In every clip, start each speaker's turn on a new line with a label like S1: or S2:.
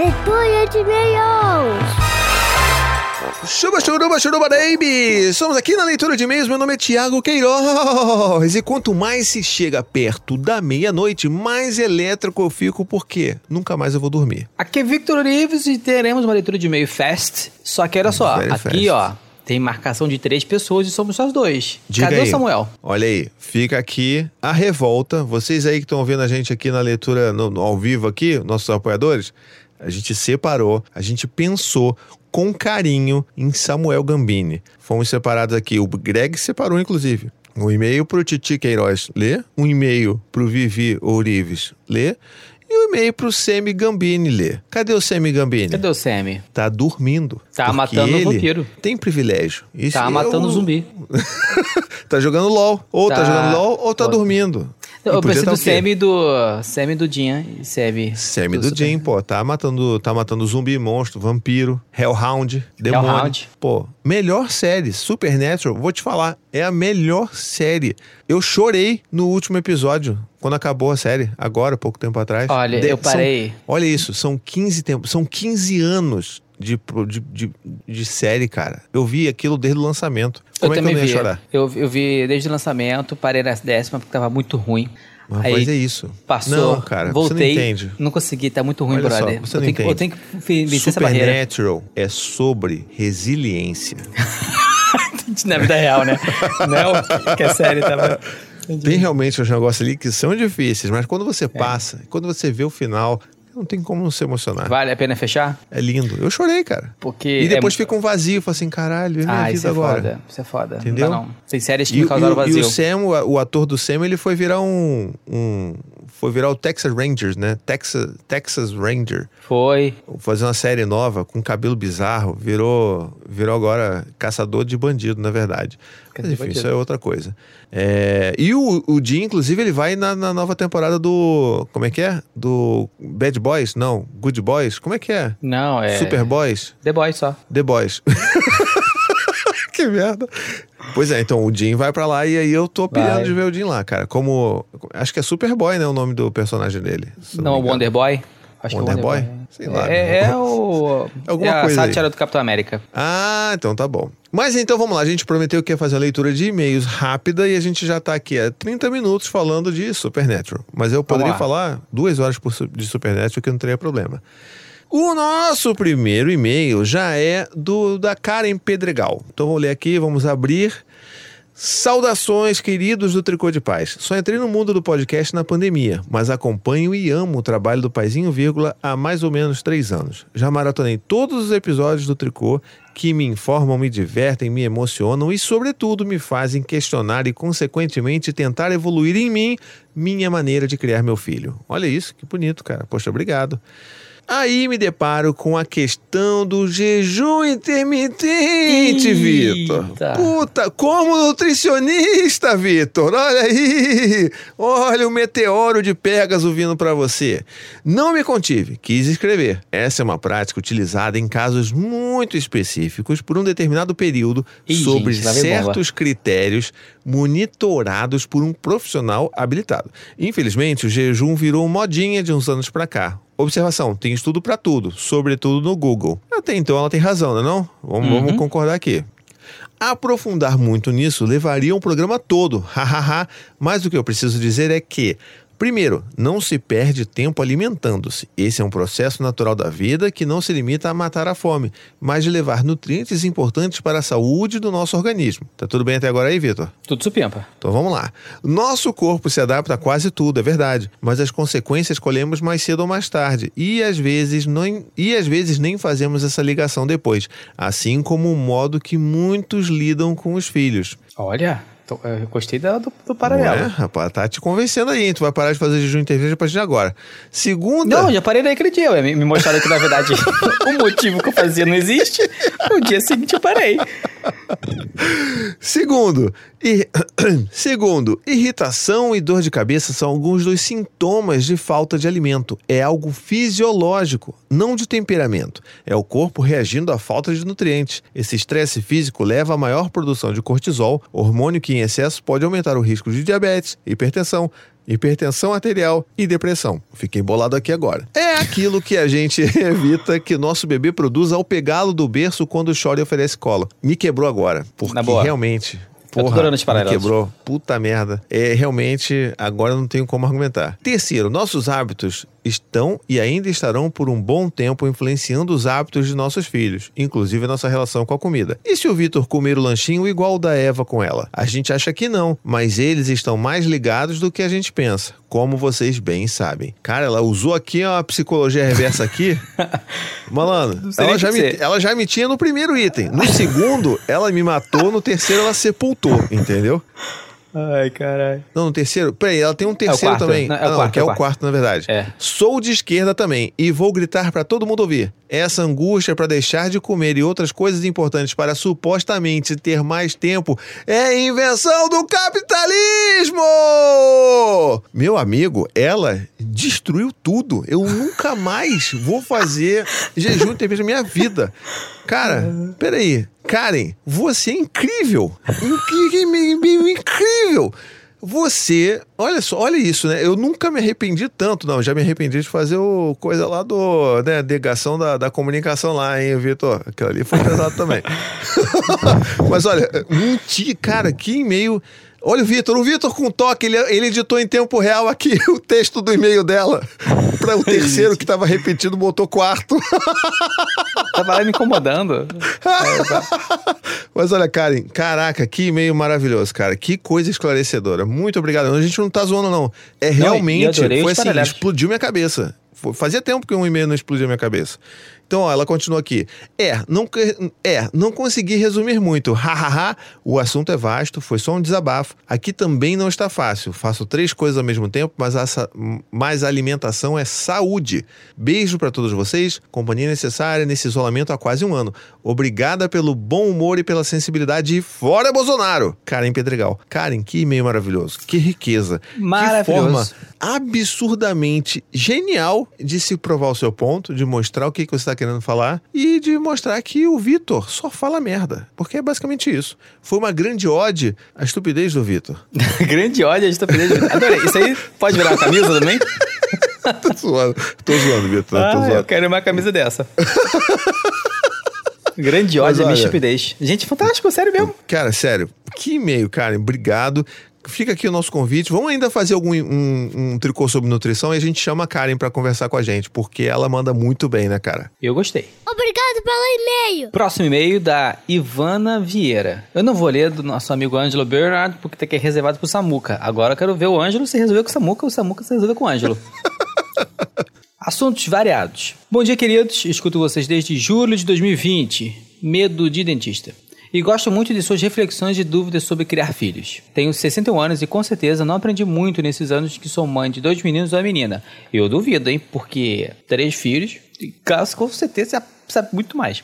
S1: Leitura de e-mails.
S2: Churuba, baby! Estamos aqui na leitura de e-mails, meu nome é Thiago Queiroz. E quanto mais se chega perto da meia-noite, mais elétrico eu fico, porque nunca mais eu vou dormir.
S3: Aqui é Victor Orives e teremos uma leitura de e-mail fast. Só que olha só,
S2: Very
S3: aqui
S2: fast.
S3: ó, tem marcação de 3 pessoas e somos só 2.
S2: Diga
S3: Cadê
S2: aí.
S3: o Samuel?
S2: Olha aí, fica aqui a revolta. Vocês aí que estão ouvindo a gente aqui na leitura ao vivo aqui, nossos apoiadores, a gente separou, a gente pensou com carinho em Samuel Gambini. Fomos separados aqui, o Greg separou inclusive. Um e-mail pro Titi Queiroz ler, um e-mail pro Vivi Orives ler e um e-mail pro Semi Gambini ler. Cadê o Semi Gambini?
S3: Cadê o Sammy?
S2: Tá dormindo.
S3: Tá
S2: porque
S3: matando o
S2: ele
S3: vampiro.
S2: Tem privilégio. Isso
S3: Tá
S2: é
S3: matando
S2: o-
S3: zumbi.
S2: Tá jogando LOL. Ou tá
S3: Tá.
S2: jogando LOL ou tá
S3: Ou-
S2: dormindo. E
S3: Eu
S2: podia
S3: pensei
S2: tá
S3: do
S2: o quê?
S3: Sammy do Jean e
S2: Semi do Jim, pô, tá matando zumbi, monstro, vampiro, Hellhound, demônio.
S3: Hellhound.
S2: Pô, melhor série, Supernatural, vou te falar, é a melhor série. Eu chorei no último episódio, quando acabou a série, agora, pouco tempo atrás.
S3: Olha, eu parei.
S2: Olha isso, são 15 anos de série, cara. Eu vi aquilo desde o lançamento. Como é que eu não ia chorar?
S3: Eu vi desde o lançamento, parei na 10ª porque tava muito ruim.
S2: Mas é isso.
S3: Passou,
S2: Não, cara,
S3: voltei,
S2: você não entende.
S3: não consegui, tá muito ruim,
S2: Olha só,
S3: brother.
S2: você
S3: eu
S2: não
S3: tenho que- eu
S2: entende.
S3: tenho que vencer essa barreira.
S2: Supernatural é sobre resiliência.
S3: Na vida real, né? Não, que é sério, tava...
S2: Tem realmente uns negócios ali que são difíceis, mas quando você passa, quando você vê o final, não tem como não se emocionar.
S3: Vale a pena fechar?
S2: É lindo. Eu chorei, cara.
S3: Porque
S2: E depois fica um vazio, falo assim, caralho, e minha
S3: isso
S2: vida
S3: é
S2: agora?
S3: foda, isso é foda.
S2: Entendeu?
S3: Não dá, não. Tem séries que
S2: E,
S3: me causaram
S2: e
S3: vazio.
S2: o Sam, o ator do Sam, ele foi virar foi virar o Texas Rangers, né? Texas Ranger.
S3: Foi.
S2: Fazer uma série nova com cabelo bizarro. Virou agora caçador de bandido, na verdade. Mas enfim, isso é outra coisa. E o Jim, inclusive, ele vai na nova temporada do... Como é que é? Do Bad Boys? Não, Good Boys? Como é que é?
S3: Não, é...
S2: Super Boys?
S3: The Boys só.
S2: The Boys. Que merda. Pois é, então o Jim vai pra lá e aí eu tô pirando
S3: Vai.
S2: de ver o Jim lá, cara. Como... Acho que é Superboy, né? O nome do personagem dele. se
S3: Não,
S2: me
S3: o
S2: engano.
S3: Wonder Boy. Acho
S2: Wonder
S3: que é o
S2: Boy?
S3: Wonder Boy.
S2: Sei lá.
S3: É o...
S2: Alguma
S3: é a
S2: coisa aí.
S3: sátira do Capitão América.
S2: Ah, então tá bom. Mas então vamos lá, a gente prometeu que ia fazer a leitura de e-mails rápida e a gente já tá aqui há 30 minutos falando de Supernatural. Mas eu poderia
S3: lá.
S2: falar 2 horas de Supernatural que não teria problema. O nosso primeiro e-mail já é da Karen Pedregal. Então vou ler aqui, vamos abrir. Saudações, queridos do Tricô de Paz. Só entrei no mundo do podcast na pandemia, mas acompanho e amo o trabalho do Paizinho Vírgula há mais ou menos 3 anos. Já maratonei todos os episódios do Tricô que me informam, me divertem, me emocionam e, sobretudo, me fazem questionar e, consequentemente, tentar evoluir em mim minha maneira de criar meu filho. Olha isso, que bonito, cara. Poxa, obrigado. Aí me deparo com a questão do jejum intermitente, Vitor. Puta, como nutricionista, Vitor. Olha aí. Olha o meteoro de Pégaso vindo pra você. Não me contive, quis escrever. Essa é uma prática utilizada em casos muito específicos por um determinado período sobre
S3: gente, lá vem bomba.
S2: certos critérios monitorados por um profissional habilitado. Infelizmente, o jejum virou modinha de uns anos pra cá. Observação, tem estudo pra tudo, sobretudo no Google. Até então ela tem razão, não é não? Vamos concordar aqui. Aprofundar muito nisso levaria um programa todo, hahaha, mas o que eu preciso dizer é que, primeiro, não se perde tempo alimentando-se. Esse é um processo natural da vida que não se limita a matar a fome, mas de levar nutrientes importantes para a saúde do nosso organismo. Tá tudo bem até agora aí, Vitor?
S3: Tudo supimpa.
S2: Então vamos lá. Nosso corpo se adapta a quase tudo, é verdade, mas as consequências colhemos mais cedo ou mais tarde e às vezes nem fazemos essa ligação depois, assim como o modo que muitos lidam com os filhos.
S3: Olha, eu gostei do paralelo.
S2: Não é, rapaz, tá te convencendo aí, tu vai parar de fazer jejum intermitente a partir de agora. Segunda...
S3: Não, já parei naquele dia. Me mostraram que, na verdade, o motivo que eu fazia não existe. No dia seguinte eu parei.
S2: Segundo, irritação e dor de cabeça são alguns dos sintomas de falta de alimento. É algo fisiológico, não de temperamento. É o corpo reagindo à falta de nutrientes. Esse estresse físico leva à maior produção de cortisol, hormônio que em excesso pode aumentar o risco de diabetes, hipertensão, hipertensão arterial e depressão. Fiquei bolado aqui agora. É aquilo que a gente evita que nosso bebê produza ao pegá-lo do berço quando chora e oferece colo. Me quebrou agora, porque realmente... Porra, me quebrou. Puta merda. Realmente, agora eu não tenho como argumentar. Terceiro, nossos hábitos estão e ainda estarão por um bom tempo influenciando os hábitos de nossos filhos, inclusive a nossa relação com a comida. E se o Vitor comer o lanchinho igual o da Eva com ela? A gente acha que não, mas eles estão mais ligados do que a gente pensa, como vocês bem sabem. Cara, ela usou aqui uma psicologia reversa aqui. Malandro, ela já me tinha no primeiro item. No segundo, ela me matou. No terceiro, ela sepultou, entendeu?
S3: Ai, caralho.
S2: Não, no terceiro... Peraí, ela tem um terceiro também.
S3: Não, é o quarto,
S2: na verdade. Sou de esquerda também e vou gritar pra todo mundo ouvir. Essa angústia pra deixar de comer e outras coisas importantes para supostamente ter mais tempo é invenção do capitalismo! Meu amigo, ela destruiu tudo. Eu nunca mais vou fazer jejum intermitente na minha vida. Cara, peraí. Karen, você é incrível. Incrível. Você, olha só, olha isso, né? Eu nunca me arrependi tanto, não. Já me arrependi de fazer coisa lá né, negação da comunicação lá, hein, Vitor? Aquilo ali foi pesado também. Mas olha, cara, que e-mail... Olha o Vitor com toque, ele editou em tempo real aqui o texto do e-mail dela. Para o terceiro que estava repetido, botou quarto.
S3: Tava lá me incomodando.
S2: Mas olha, Karen, caraca, que e-mail maravilhoso, cara. Que coisa esclarecedora. Muito obrigado. A gente não tá zoando, não. Realmente, foi assim, explodiu minha cabeça. Fazia tempo que um e-mail não explodia minha cabeça. Então, ó, ela continua aqui. Não consegui resumir muito. Hahaha, o assunto é vasto, foi só um desabafo. Aqui também não está fácil. Faço 3 coisas ao mesmo tempo, mas a alimentação é saúde. Beijo pra todos vocês. Companhia necessária nesse isolamento há quase 1 ano. Obrigada pelo bom humor e pela sensibilidade. Fora Bolsonaro! Karen Pedregal. Karen, que e-mail maravilhoso. Que riqueza.
S3: Maravilhoso.
S2: Que forma absurdamente genial de se provar o seu ponto, de mostrar o que você está querendo falar e de mostrar que o Vitor só fala merda. Porque é basicamente isso. Foi uma grande ode à estupidez do Vitor.
S3: Grande ode à estupidez do Vitor. Adorei. Isso aí pode virar uma camisa também?
S2: Tô zoando, Vitor.
S3: Eu quero uma camisa dessa. Grande ódio à minha estupidez. Gente, fantástico, sério mesmo.
S2: Cara, sério. Que e-mail, cara. Obrigado. Fica aqui o nosso convite. Vamos ainda fazer um tricô sobre nutrição e a gente chama a Karen pra conversar com a gente, porque ela manda muito bem, né, cara?
S3: Eu gostei.
S1: Obrigado pelo e-mail.
S3: Próximo e-mail da Ivana Vieira. Eu não vou ler do nosso amigo Ângelo Bernard, porque tá aqui reservado pro Samuca. Agora eu quero ver o Ângelo se resolver com o Samuca se resolver com o Ângelo. Assuntos variados. Bom dia, queridos. Escuto vocês desde julho de 2020. Medo de dentista. E gosto muito de suas reflexões e dúvidas sobre criar filhos. Tenho 61 anos e com certeza não aprendi muito nesses anos que sou mãe de 2 meninos e uma menina. Eu duvido, hein? Porque 3 filhos, caso com certeza sabe muito mais.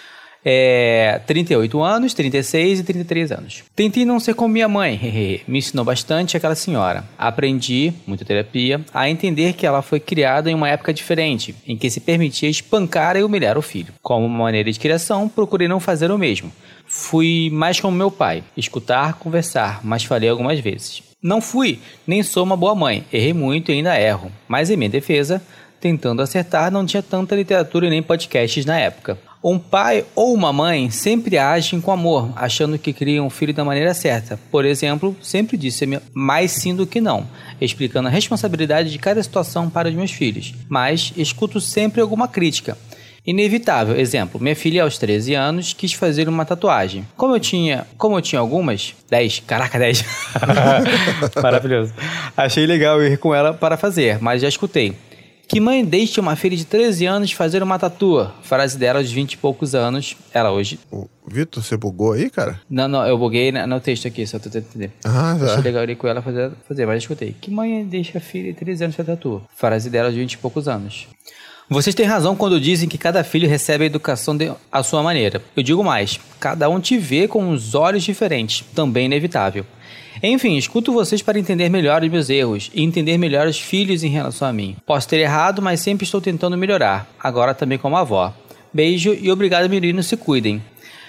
S3: 38 anos, 36 e 33 anos. Tentei não ser como minha mãe, me ensinou bastante aquela senhora. Aprendi, muita terapia, a entender que ela foi criada em uma época diferente, em que se permitia espancar e humilhar o filho. Como uma maneira de criação, procurei não fazer o mesmo. Fui mais como meu pai, escutar, conversar, mas falei algumas vezes. Não fui, nem sou uma boa mãe, errei muito e ainda erro, mas em minha defesa, tentando acertar, não tinha tanta literatura e nem podcasts na época. Um pai ou uma mãe sempre agem com amor, achando que criam um filho da maneira certa. Por exemplo, sempre disse mais sim do que não, explicando a responsabilidade de cada situação para os meus filhos. Mas escuto sempre alguma crítica. Inevitável, exemplo, minha filha aos 13 anos quis fazer uma tatuagem. Como eu tinha algumas, 10, caraca, 10. Maravilhoso. Achei legal ir com ela para fazer, mas já escutei. Que mãe deixa uma filha de 13 anos fazer uma tatu? Frase dela aos 20 e poucos anos. Ela hoje...
S2: Vitor, você bugou aí, cara?
S3: Não, eu buguei no texto aqui, só tô tentando entender.
S2: Tá.
S3: Achei legal ir com ela fazer, mas já escutei. Que mãe deixa a filha de 13 anos fazer tatu? Frase dela aos 20 e poucos anos. Vocês têm razão quando dizem que cada filho recebe a educação à sua maneira. Eu digo mais, cada um te vê com uns olhos diferentes, também inevitável. Enfim, escuto vocês para entender melhor os meus erros e entender melhor os filhos em relação a mim. Posso ter errado, mas sempre estou tentando melhorar, agora também como avó. Beijo e obrigado, meninos, se cuidem.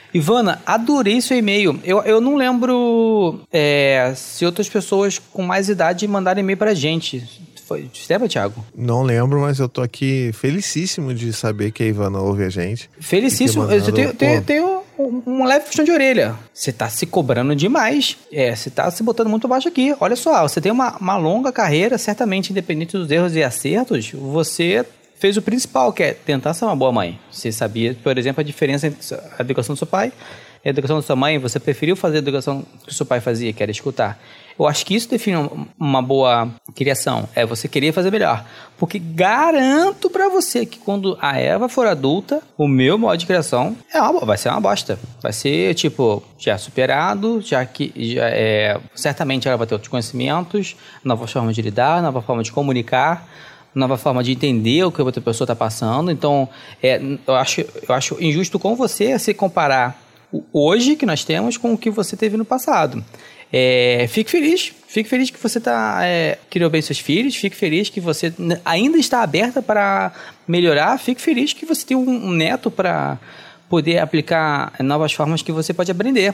S3: Ivana, adorei seu e-mail. Eu não lembro se outras pessoas com mais idade mandaram e-mail pra gente. Você lembra, Thiago?
S2: Não lembro, mas eu tô aqui felicíssimo de saber que a Ivana ouve a gente.
S3: Felicíssimo. Eu tenho uma leve puxão de orelha. Você tá se cobrando demais. Você tá se botando muito baixo aqui. Olha só, você tem uma longa carreira, certamente, independente dos erros e acertos, você fez o principal, que é tentar ser uma boa mãe. Você sabia, por exemplo, a diferença entre a educação do seu pai e a educação da sua mãe. Você preferiu fazer a educação que o seu pai fazia, que era escutar. Eu acho que isso define uma boa criação. É você querer fazer melhor. Porque garanto pra você que quando a Eva for adulta, o meu modo de criação vai ser uma bosta. Vai ser, já superado, certamente ela vai ter outros conhecimentos, novas formas de lidar, nova forma de comunicar, nova forma de entender o que a outra pessoa está passando. Então, eu acho injusto com você se comparar o hoje que nós temos com o que você teve no passado. Fique feliz que você criou bem seus filhos, fique feliz que você ainda está aberta para melhorar, fique feliz que você tem um neto para poder aplicar novas formas que você pode aprender.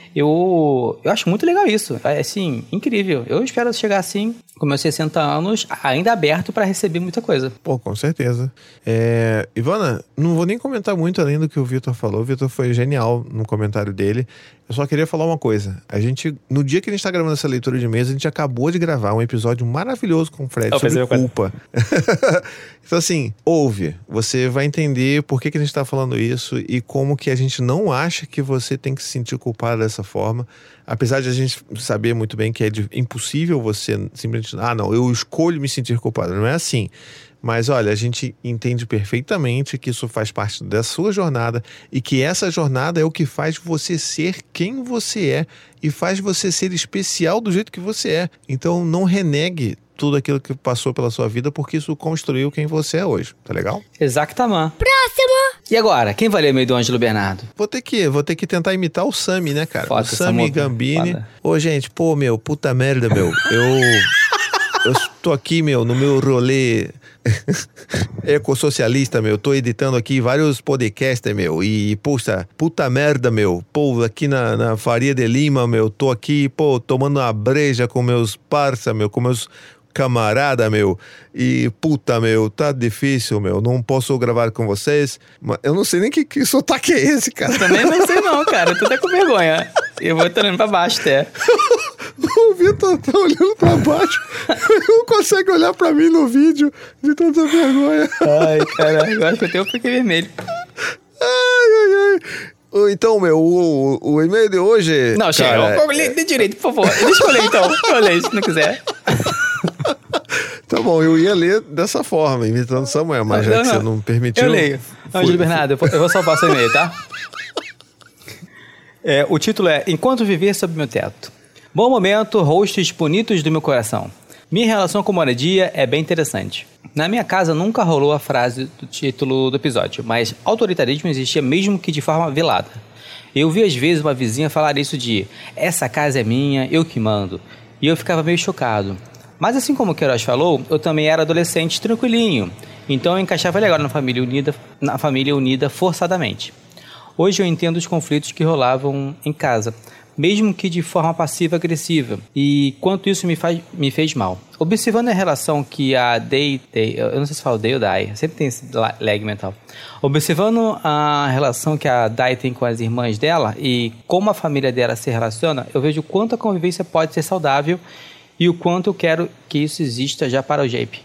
S3: Eu acho muito legal isso, assim, incrível. Eu espero chegar assim, com meus 60 anos, ainda aberto para receber muita coisa.
S2: Pô, com certeza. Ivana, não vou nem comentar muito além do que o Vitor falou. O Vitor foi genial no comentário dele. Eu só queria falar uma coisa. No dia que a gente tá gravando essa leitura de e-mails, a gente acabou de gravar um episódio maravilhoso com o Fred sobre culpa. Então assim, ouve. Você vai entender por que a gente tá falando isso e como que a gente não acha que você tem que se sentir culpado dessa forma. Apesar de a gente saber muito bem que é impossível você simplesmente... não, eu escolho me sentir culpado. Não é assim. Mas olha, a gente entende perfeitamente que isso faz parte da sua jornada e que essa jornada é o que faz você ser quem você é e faz você ser especial do jeito que você é. Então não renegue tudo aquilo que passou pela sua vida, porque isso construiu quem você é hoje, tá legal?
S3: Exatamente.
S1: Próximo!
S3: E agora, quem vai ler o e-mail do Ângelo Bernardo?
S2: Vou ter que tentar imitar o Sami, né, cara?
S3: Foda,
S2: o Sami Gambini. Ô, gente, puta merda, meu. Eu tô aqui, meu, no meu rolê ecossocialista, meu. Tô editando aqui vários podcasts, meu. E, puta merda, meu. Pô, aqui na Faria de Lima, meu. Tô aqui, tomando uma breja com meus parça, meu. Com meus camarada, meu. E, meu, tá difícil, meu. Não posso gravar com vocês. Mas eu não sei nem que sotaque é esse, cara.
S3: Também não sei não, cara. Eu tô até com vergonha. Eu vou olhando pra baixo até.
S2: O Vitor tá olhando pra baixo. Ele não consegue olhar pra mim no vídeo de tanta vergonha.
S3: Ai, caralho. Eu acho que eu tenho um pique vermelho.
S2: Ai. Então, meu, o e-mail de hoje...
S3: Não, chega. Dê direito, por favor. Deixa eu ler, então. Eu leio, se não quiser.
S2: Tá bom, eu ia ler dessa forma, imitando Samuel, mas já que você não permitiu...
S3: Eu leio. Ângelo Bernardo, eu vou salvar seu e-mail, tá? O título é Enquanto Viver Sob Meu Teto. Bom momento, hosts bonitos do meu coração. Minha relação com moradia é bem interessante. Na minha casa nunca rolou a frase do título do episódio, mas autoritarismo existia mesmo que de forma velada. Eu vi às vezes uma vizinha falar isso de essa casa é minha, eu que mando. E eu ficava meio chocado. Mas assim como o Queiroz falou, eu também era adolescente tranquilinho. Então eu encaixava legal na família unida forçadamente. Hoje eu entendo os conflitos que rolavam em casa, mesmo que de forma passiva-agressiva, e quanto isso me fez mal. Observando a relação que a Day, eu não sei se fala Day ou Dai, sempre tem esse lag mental. Observando a relação que a Dai tem com as irmãs dela e como a família dela se relaciona, eu vejo o quanto a convivência pode ser saudável e o quanto eu quero que isso exista já para o JP.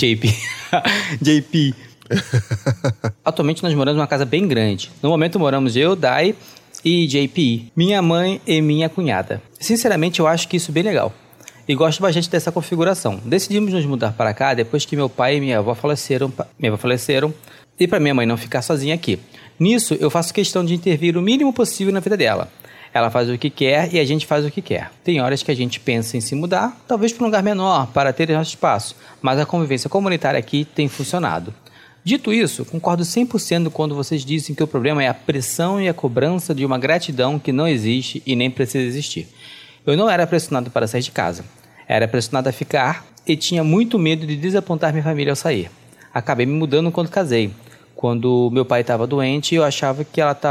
S3: Atualmente nós moramos numa casa bem grande. No momento moramos eu, Dai e JP, minha mãe e minha cunhada. Sinceramente, eu acho que isso é bem legal. E gosto bastante dessa configuração. Decidimos nos mudar para cá depois que meu pai e minha avó faleceram e para minha mãe não ficar sozinha aqui. Nisso, eu faço questão de intervir o mínimo possível na vida dela. Ela faz o que quer e a gente faz o que quer. Tem horas que a gente pensa em se mudar, talvez para um lugar menor, para ter nosso espaço, mas a convivência comunitária aqui tem funcionado. Dito isso, concordo 100% quando vocês dizem que o problema é a pressão e a cobrança de uma gratidão que não existe e nem precisa existir. Eu não era pressionado para sair de casa. Era pressionado a ficar e tinha muito medo de desapontar minha família ao sair. Acabei me mudando quando casei. Quando meu pai estava doente, eu achava que ela estava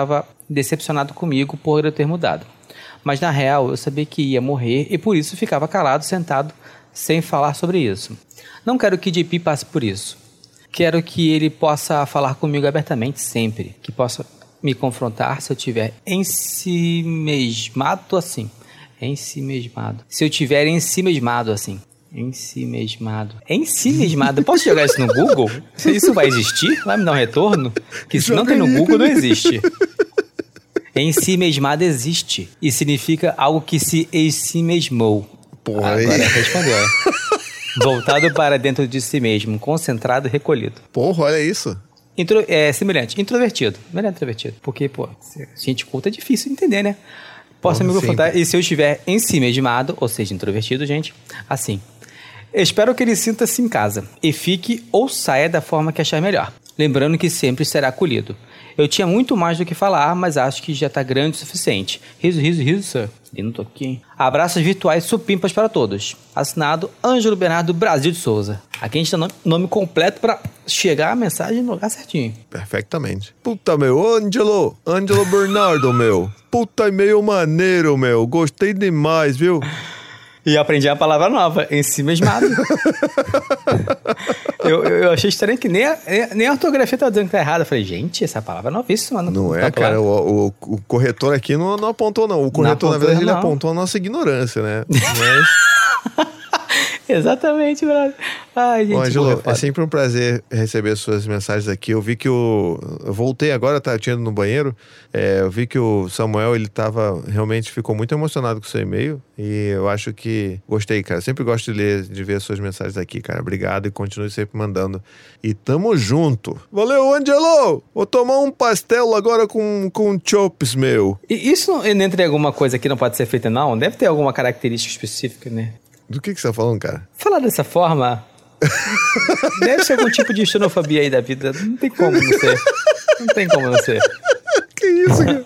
S3: decepcionado comigo por eu ter mudado. Mas na real, eu sabia que ia morrer e por isso ficava calado, sentado, sem falar sobre isso. Não quero que JP passe por isso. Quero que ele possa falar comigo abertamente sempre. Que possa me confrontar se eu tiver ensimesmado assim. Se eu tiver ensimesmado assim. Ensimesmado. Posso jogar isso no Google? Isso vai existir? Vai me dar um retorno? Que se não tem no Google, não existe. Ensimesmado existe. E significa algo que se ensimesmou.
S2: Porra,
S3: agora respondeu. Voltado para dentro de si mesmo, concentrado e recolhido.
S2: Porra, olha isso.
S3: Semelhante. Introvertido. Melhor introvertido. Porque, gente culta é difícil de entender, né? Posso me confrontar. E se eu estiver ensimesmado, ou seja, introvertido, gente, assim. Espero que ele sinta-se em casa e fique ou saia da forma que achar melhor. Lembrando que sempre será acolhido. Eu tinha muito mais do que falar, mas acho que já tá grande o suficiente. Riso, sir. E não tô aqui, hein? Abraços virtuais supimpas para todos. Assinado Ângelo Bernardo Brasil de Souza. Aqui a gente dá nome completo pra chegar a mensagem no lugar certinho.
S2: Perfeitamente. Puta, meu, Ângelo Bernardo, meu. Puta, e-mail maneiro, meu. Gostei demais, viu?
S3: E aprendi uma palavra nova, ensimesmado. eu achei estranho que nem a ortografia tá dizendo que tá errada. Eu falei, gente, essa palavra é novíssima.
S2: Não é, cara. O corretor aqui não apontou, não. O corretor, na verdade, ele apontou a nossa ignorância, né? Mas...
S3: Exatamente, brother. Ai, gente.
S2: Bom, Ângelo, é sempre um prazer receber suas mensagens aqui. Eu vi que eu voltei agora, tinha ido no banheiro. Eu vi que o Samuel, ele realmente ficou muito emocionado com o seu e-mail. E eu acho que gostei, cara. Sempre gosto de ver as suas mensagens aqui, cara. Obrigado e continue sempre mandando. E tamo junto. Valeu, Ângelo! Vou tomar um pastel agora com chops, meu.
S3: E isso não entra em alguma coisa que não pode ser feita, não? Deve ter alguma característica específica, né?
S2: Do que você tá falando, cara?
S3: Falar dessa forma... Deve ser algum tipo de xenofobia aí da vida. Não tem como não ser. Não tem como não ser.
S2: Que isso, cara?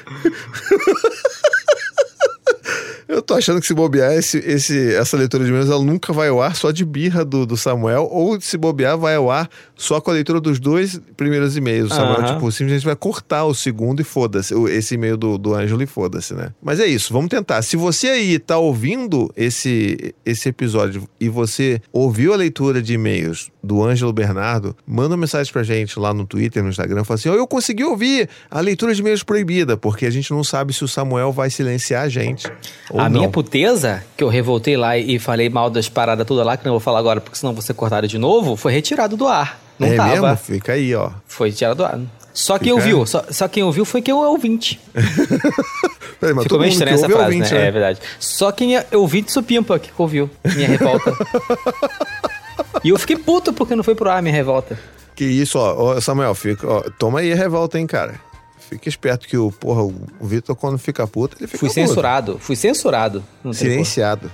S2: Eu tô achando que se bobear, essa leitura de e-mails, ela nunca vai ao ar só de birra do Samuel, ou se bobear, vai ao ar só com a leitura dos 2 primeiros e-mails. O Samuel, simplesmente vai cortar o segundo e foda-se, esse e-mail do Ângelo e foda-se, né? Mas é isso, vamos tentar. Se você aí tá ouvindo esse episódio e você ouviu a leitura de e-mails do Ângelo Bernardo, manda uma mensagem pra gente lá no Twitter, no Instagram, fala assim, eu consegui ouvir a leitura de e-mails proibida, porque a gente não sabe se o Samuel vai silenciar a gente.
S3: A minha puteza, que eu revoltei lá e falei mal das paradas todas lá, que não vou falar agora, porque senão vou ser cortado de novo, foi retirado do ar. Não tava.
S2: Mesmo? Fica aí, ó.
S3: Foi retirado do ar. Só quem ouviu. Só quem ouviu foi quem é o ouvinte.
S2: Peraí, mas
S3: ficou meio estranha essa frase,
S2: ouvinte,
S3: né? É verdade. Só quem é ouvinte supimpa que ouviu minha revolta. E eu fiquei puto porque não foi pro ar minha revolta.
S2: Que isso, ó Samuel, toma aí a revolta, hein, cara. Fica esperto que o Vitor, quando fica puto, ele fica
S3: Fui censurado.
S2: Silenciado.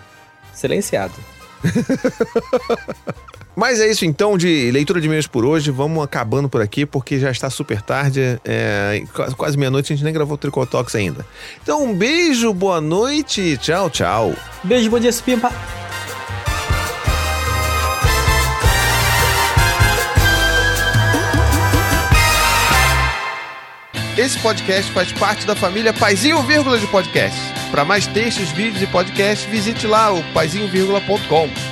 S2: Mas é isso então de leitura de e-mails por hoje. Vamos acabando por aqui porque já está super tarde, quase meia-noite, a gente nem gravou o Tricotox ainda. Então um beijo, boa noite, tchau, tchau.
S3: Beijo, bom dia, supimpa.
S2: Esse podcast faz parte da família Paizinho Vírgula de Podcast. Para mais textos, vídeos e podcasts, visite lá o paizinho.com.